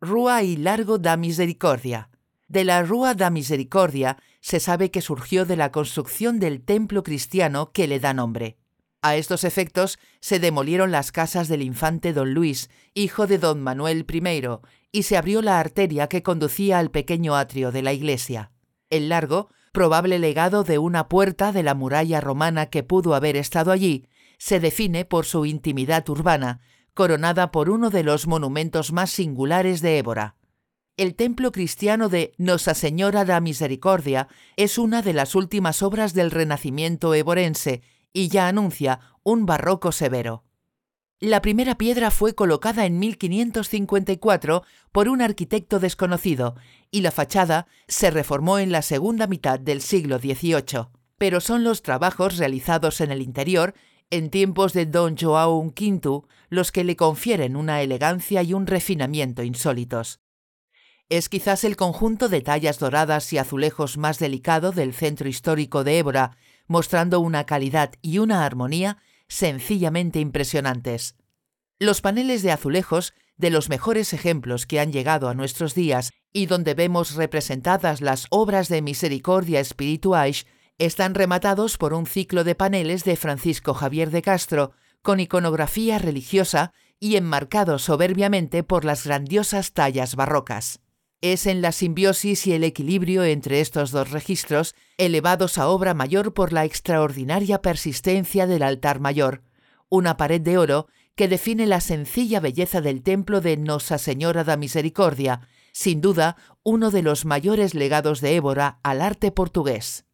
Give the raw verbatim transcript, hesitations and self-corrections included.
Rua y Largo da Misericordia. De la Rua da Misericordia se sabe que surgió de la construcción del templo cristiano que le da nombre. A estos efectos se demolieron las casas del infante don Luis, hijo de don Manuel primero, y se abrió la arteria que conducía al pequeño atrio de la iglesia. El largo, probable legado de una puerta de la muralla romana que pudo haber estado allí, se define por su intimidad urbana, coronada por uno de los monumentos más singulares de Évora. El templo cristiano de Nosa Señora da Misericordia es una de las últimas obras del Renacimiento évorense y ya anuncia un barroco severo. La primera piedra fue colocada en mil quinientos cincuenta y cuatro por un arquitecto desconocido y la fachada se reformó en la segunda mitad del siglo dieciocho, pero son los trabajos realizados en el interior en tiempos de don João quinto los que le confieren una elegancia y un refinamiento insólitos. Es quizás el conjunto de tallas doradas y azulejos más delicado del centro histórico de Évora, mostrando una calidad y una armonía sencillamente impresionantes. Los paneles de azulejos, de los mejores ejemplos que han llegado a nuestros días y donde vemos representadas las obras de misericordia espirituais, están rematados por un ciclo de paneles de Francisco Javier de Castro, con iconografía religiosa y enmarcados soberbiamente por las grandiosas tallas barrocas. Es en la simbiosis y el equilibrio entre estos dos registros, elevados a obra mayor por la extraordinaria persistencia del altar mayor, una pared de oro que define la sencilla belleza del templo de Nosa Señora da Misericordia, sin duda uno de los mayores legados de Évora al arte portugués.